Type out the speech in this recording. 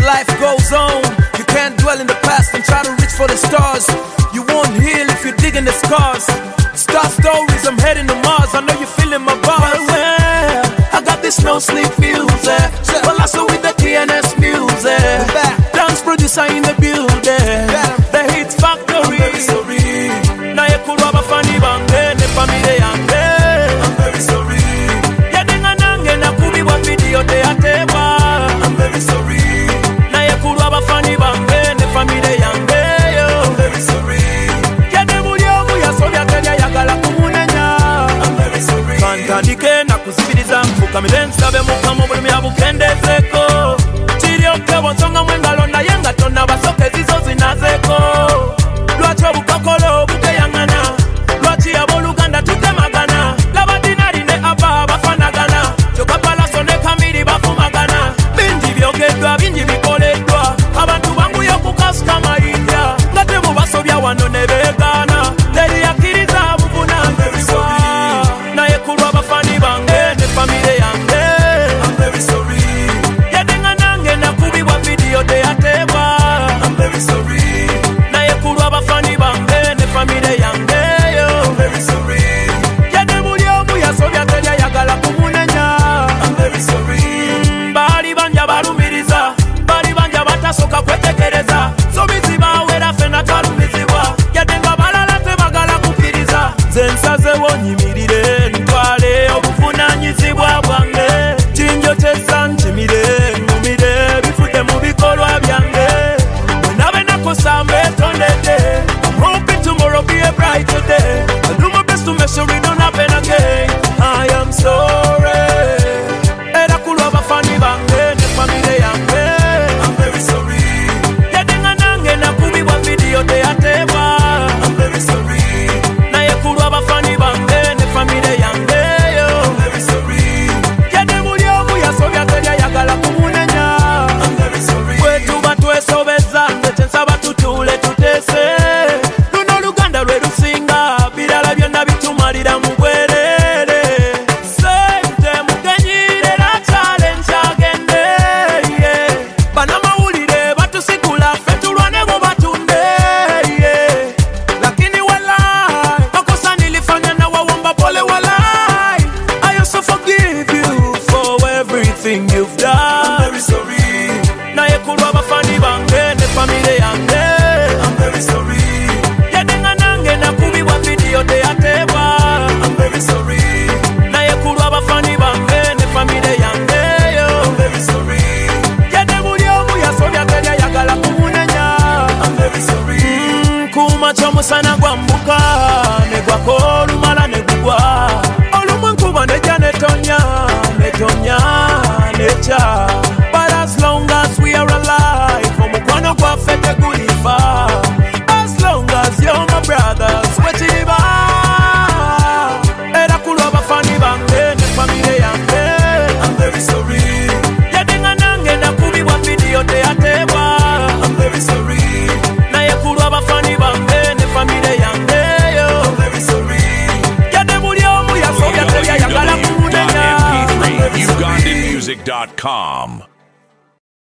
life goes on. You can't dwell in the past and try to reach for the stars. You won't heal if you're digging the scars. Star stories, I'm heading to Mars. I know you're feeling my bars. Well, I got this no sleep music. Well, I saw with the TNS music. Dance producer in the building. The hit factory. I'm very sorry. Na yekulu abafani bange ne family yange. I'm very sorry. Yadenga nange nakubibwa video de ateba. I'm very sorry. Na yekulu abafani bange ne family yange. I'm very sorry. Yadebuli omu yasobya telya yagala kumunenya. I'm very sorry. Kantandike nakuzibiriza mfukamire nsabe mukama obulumi abukendezeko. Kiryoke nsonga mwengalo naye nga tonna basoke zizo zinazeko. Lwaki obukokolo buteyangana, lwaki abooluganda tutemagana, laba dinari ne aba bafanagana, kyokka palaso ne kamiri bafumagana. Bingi byogeddwa bingi bikoleddwa, abantu banguye okukasuka mayinja, nga temubasobya wano ne beegaana, teri yakkiriza buvunaanyizibwa. Naye ku lw'abafani bange ne famire yange, I'm very sorry. Yadenga nange nakubibwa vidiyo teyateebwa, I'm very sorry. Naye ku lw'abafani bange ne famire yange, I'm very sorry. Yadebuli omu yasobya telya yagala kumunenya, I'm very sorry. Baali banja balumiriza, baali banja batasoka kwetekereza, so bizibawera ffenna twalumizibwa, yadenga balala tebagala kukkiriza. Nze nsazewo nyimirire ntwale obuvunaanyizibwa bwange, kinjoteza nkimire nnumire bifudde mu bikolwa byange. Bwenabe nakosa mbeetondedde, I'm hoping tomorrow be a brighter day. I do my best to make sure it don't happen again. I am sorry. Era ku lw'abafani bange ne famire yange, I'm very sorry. Yadenga nange nakubibwa vidiyo teyateebwa, I'm very sorry. Naye ku lw'abafani bange ne famire yange, I'm very sorry. Yadebuli omu yasobya telya yagala kumunenya, I'm very sorry. Bwe tuba twesobeza nze kyensaba tutuule tuteese, luno oluganda lwe lusinga, birala byonna bitumalira mu bwereere. Sente mugenyire era challenge agende, yeah. Banamawulire batusikula ffe tulwane mu batunde, yeah. Lakini walai makosa nilifanya na wawomba pole walai. I also forgive you for everything you've done, I'm very sorry. Naye ku lw'abafani bange ne famire yange, I'm very sorry. Yadenga nange nakubibwa vidiyo teyateebwa, I'm very sorry. Naye ku lw'abafani bange ne famire yange, I'm very sorry. Yadebuli omu yasobya telya yagala kumunenya, I'm very sorry. Kuuma ky'omusana gwambuka ne gwako olumala ne gugwa, olumu enkuba nejja netonya netonya neca. But as long as we are alive, omukwano gwaffe tegulifa. As long as you're my brothers, wekiriba. Era ku lw'abafani bange ne famire yange, I'm very sorry. Yadenga nange nakubibwa vidiyo teyateebwa, I'm very sorry. Naye ku lw'abafani bange ne famire yange, I'm very sorry. Yadebuli omu yasobya telya yagala kumunenya, I'm very sorry. www.ugandanmusic.com